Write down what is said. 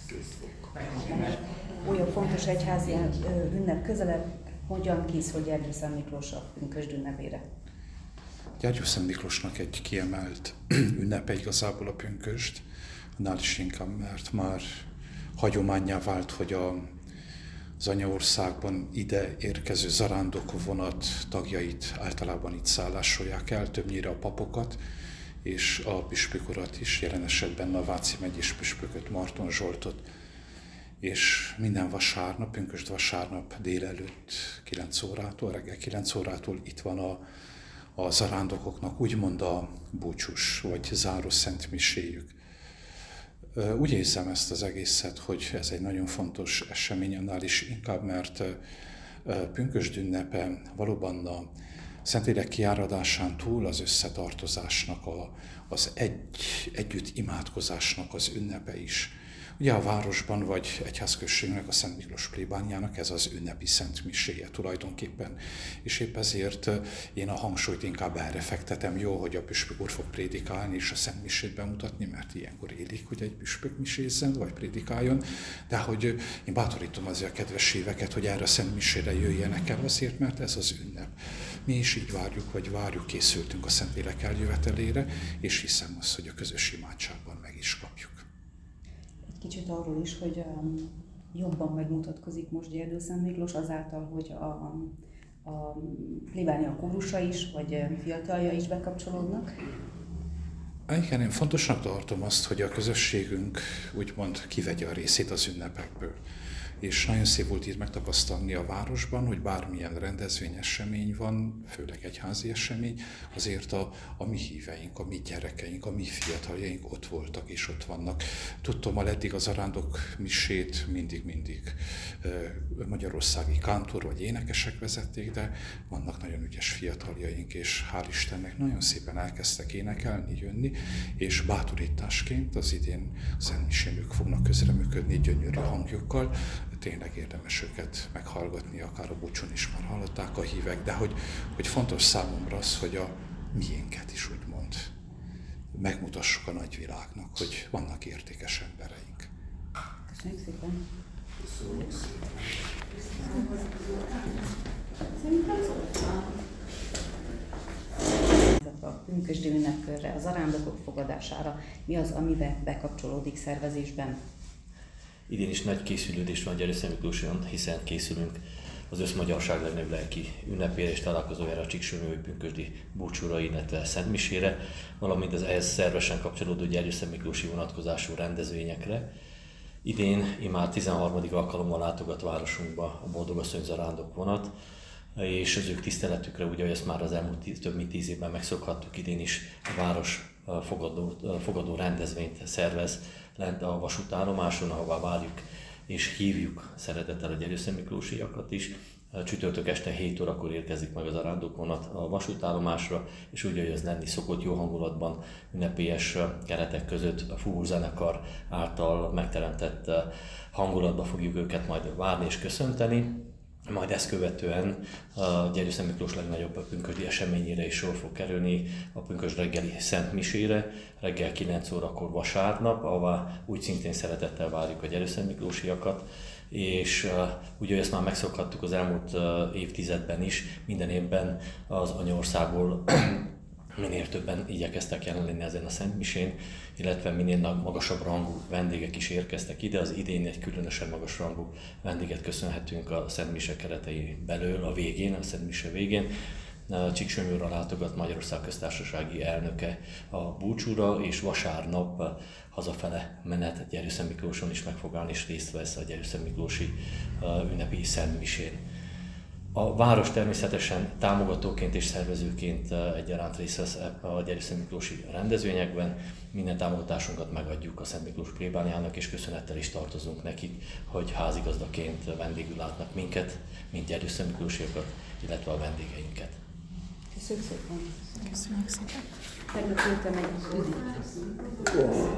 Olyan fontos egyházi ünnep közelebb, hogyan készül Gyergyőszent Miklós a pünkösd ünnepére? Gyergyőszent Miklósnak egy kiemelt ünnepe igazából a pünkösd, annál is inkább, mert már hagyománnyá vált, hogy az anyaországban ide érkező zarándok vonat tagjait általában itt szállásolják el, többnyire a papokat, és a püspök urat is, jelen esetben a Váci megyés püspököt, Marton Zsoltot, és minden vasárnap, pünkösd vasárnap délelőtt 9 órától, reggel 9 órától itt van a zarándokoknak úgymond a búcsús vagy záró szentmiséjük. Úgy érzem ezt az egészet, hogy ez egy nagyon fontos esemény, annál is inkább, mert pünkösd ünnepe valóban a Szentlélek kiáradásán túl az összetartozásnak, az együtt imádkozásnak az ünnepe is. Ugye a városban vagy egyházközségnek, a Szent Miklós plébániának ez az ünnepi szentmiséje tulajdonképpen. És épp ezért én a hangsúlyt inkább erre fektetem, jó, hogy a püspök úr fog prédikálni és a szentmisét bemutatni, mert ilyenkor élik, hogy egy püspök misézzen vagy prédikáljon, de hogy én bátorítom azért a kedves éveket, hogy erre a szentmisére jöjjenek el azért, mert ez az ünnep. Mi is így várjuk, készültünk a Szentlélek eljövetelére, és hiszem azt, hogy a közös imádságban meg is kapjuk. Kicsit arról is, hogy jobban megmutatkozik most Gyergyőszent Miklós azáltal, hogy a plébánia kórusa is, vagy fiatalja is bekapcsolódnak. Igen, én fontosnak tartom azt, hogy a közösségünk úgymond kivegye a részét az ünnepekből. És nagyon szép volt itt megtapasztalni a városban, hogy bármilyen rendezvény, esemény van, főleg egyházi esemény, azért a mi híveink, a mi gyerekeink, a mi fiataljaink ott voltak és ott vannak. Tudtam, eddig az zarándok misét mindig magyarországi kántor vagy énekesek vezették, de vannak nagyon ügyes fiataljaink, és hál' Istennek nagyon szépen elkezdtek énekelni, jönni, és bátorításként az idén szentmisén ők fognak közreműködni gyönyörű hangjukkal. Tényleg érdemes őket meghallgatni, akár a búcsún is már hallották a hívek, de hogy fontos számomra az, hogy a miénket is úgymond megmutassuk a nagyvilágnak, hogy vannak értékes embereink. Köszönjük szépen! A pünkösdi ünnepkörre, a zarándokok fogadására, mi az, amiben bekapcsolódik szervezésben? Idén is nagy készülődés van Gyergyőszent Miklóson, hiszen készülünk az összmagyarság legnagyobb lelki ünnepére és találkozójára, a Csíksomlyói pünkösdi búcsúra, illetve szentmisére, valamint az ehhez szervesen kapcsolódó Gyergyőszent Miklósi vonatkozású rendezvényekre. Idén immár 13. alkalommal látogat városunkba a Boldogasszony zarándok vonat, és az ők tiszteletükre, ugye, hogy ezt már az elmúlt több mint 10 évben megszokhattuk, idén is a város fogadó rendezvényt szervez lent a vasútállomáson, ahová várjuk és hívjuk szeretettel a Gyergyőszent Miklósiakat is. Csütörtök este 7 órakor érkezik meg az zarándokvonat a vasútállomásra, és úgy, hogy az lenni szokott, jó hangulatban, ünnepélyes keretek között a fuvarzenekar által megteremtett hangulatba fogjuk őket majd várni és köszönteni. Majd ezt követően a Gyergyőszent Miklós legnagyobb pünkösdi eseményére is sor fog kerülni, a pünkösd reggeli szentmisére, reggel 9 órakor vasárnap, ahová úgy szintén szeretettel várjuk a Gyergyőszent Miklósiakat, és ugye ezt már megszokhattuk az elmúlt évtizedben is, minden évben az anyaországból minél többen igyekeztek jelen lenni ezen a szentmisén, illetve minél magasabb rangú vendégek is érkeztek ide. Az idén egy különösen magas rangú vendéget köszönhetünk a szentmise keretei belül, a végén, a szentmise végén. Csíksomlyóra látogat Magyarország köztársasági elnöke a búcsúra, és vasárnap hazafele menet Gyergyőszent Miklóson is meg fog állni, és részt vesz a Gyergyőszent Miklósi ünnepi szentmisén. A város természetesen támogatóként és szervezőként egyaránt részt vesz a Gyergyőszent Miklósi rendezvényekben. Minden támogatásunkat megadjuk a Szent Miklós plébániának, és köszönettel is tartozunk nekik, hogy házigazdaként vendégül látnak minket, mint Gyergyőszent Miklósiakat, illetve a vendégeinket. Köszönjük szépen! Köszönjük szépen! Tegnap jöttem egy